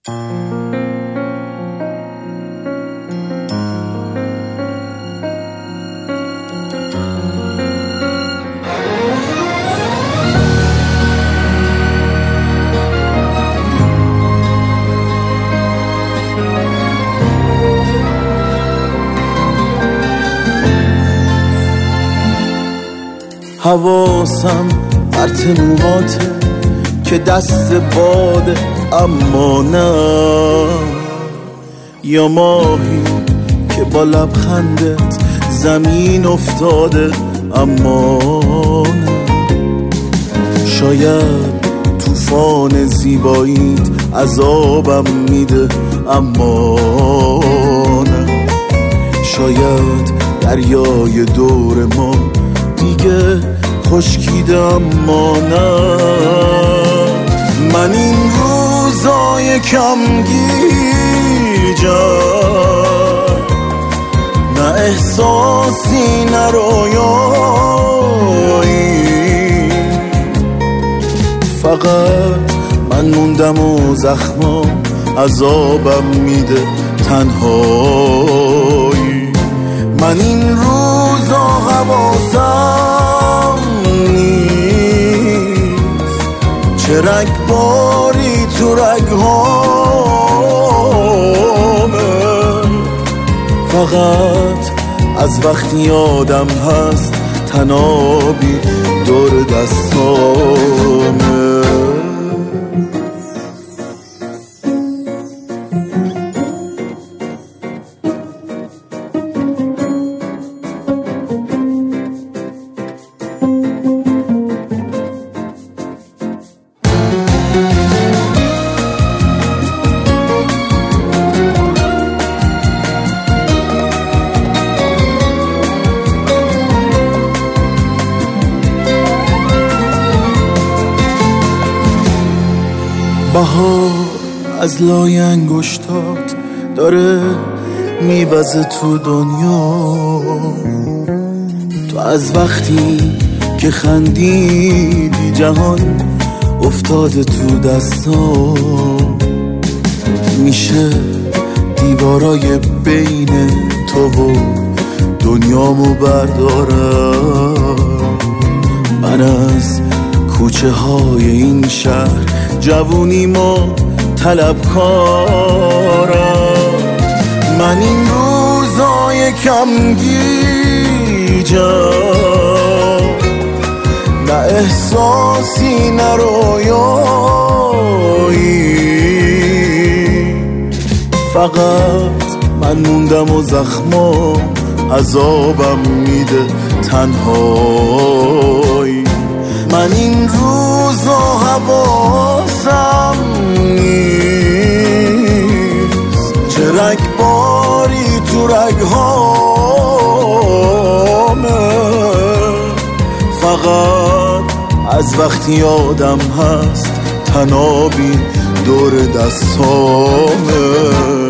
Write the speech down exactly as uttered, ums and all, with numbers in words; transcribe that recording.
حواسم پرت موهاته که دست باده اما نه، یا ماهی که با لبخندت زمین افتاده اما نه. شاید طوفان زیباییت عذابم میده اما نه. شاید دریای دور ما دیگه خشکیده اما نه. من این روزای کمگیجم، نه احساسی نه رویایی، فقط من موندم و زخمام عذابم میده تنهایی. من این روزا حواسم نیست چه رگباری تو رگهامه، فقط از وقتی یادم هست تنابی دور دستامه. بهار از لای انگشتات داره میوزه تو دنیا. تو از وقتی که خندیدی جهان افتاده تو دستا. میشه دیوارای بین تو و دنیامو بردارم. من از کوچه های این شهر جوونی ما طلبکارم. من این روزای کمگیجم، نه احساسی نه رویایی، فقط من موندم و زخمام عذابم میده تنهایی. من این روزا حواسم نیست چه رگباری تو رگهامه، فقط از وقتی یادم هست تنابی دور دستامه.